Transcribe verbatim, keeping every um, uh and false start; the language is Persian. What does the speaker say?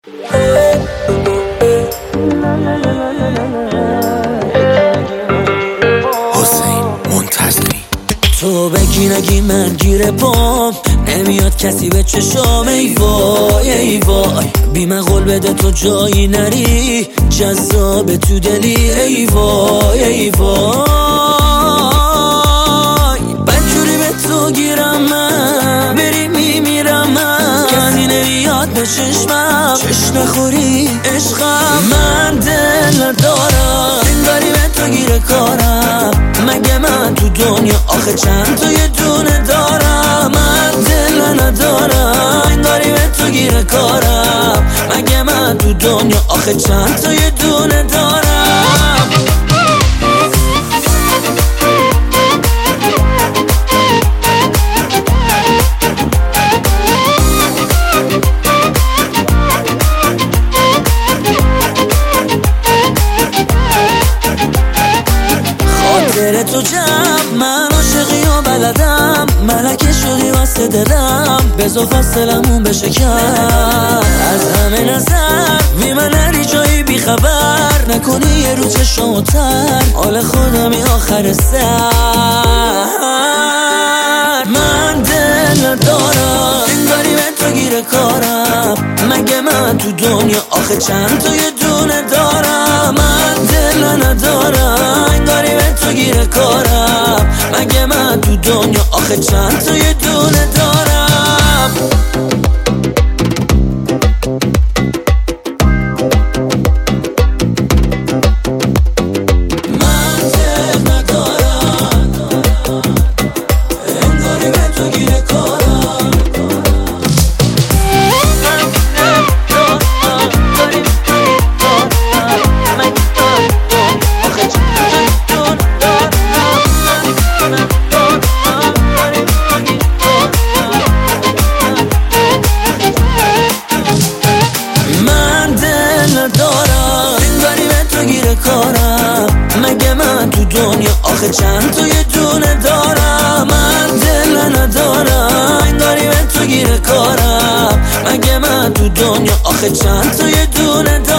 حسین منتظری تو بگی نگی من گیره پام نمیاد کسی به چشام. ای وای ای وای بی من قول بده تو جایی نری جذاب تو دلی. ای وای ای وای بدجوری به تو گیرم من بری میمیرم من کسی نمیاد به چشمم چش نخوری عشقم. من دل ندارم انگاری به تو گیره کارم مگه من تو دنیا آخه چند تا یه دونه دارم. من دل ندارم انگاری به تو گیره کارم مگه من تو دنیا آخه چند تا یه دونه دارم. خاطر تو جمع من عاشقی و بلدم ملکه شدی واسه دلم بزا فاصلمون بشه کم. از همه نظر بی من نری جایی بی خبر نکنی یه رو چشم تر حال خودمی آخر سر. من دل ندارم انگاری به تو گیره کارم مگه من تو دنیا آخه چند تا یه دونه دارم. من دل ندارم انگاری به تو گیره کارم مگه من تو دنیا آخه چند تا یه دونه دارم. مگه من تو دنیا آخه چند تا یه دونه دارم. من دل ندارم انگاری به تو گیره کارم مگه من تو دنیا آخه چند تا یه دونه دارم.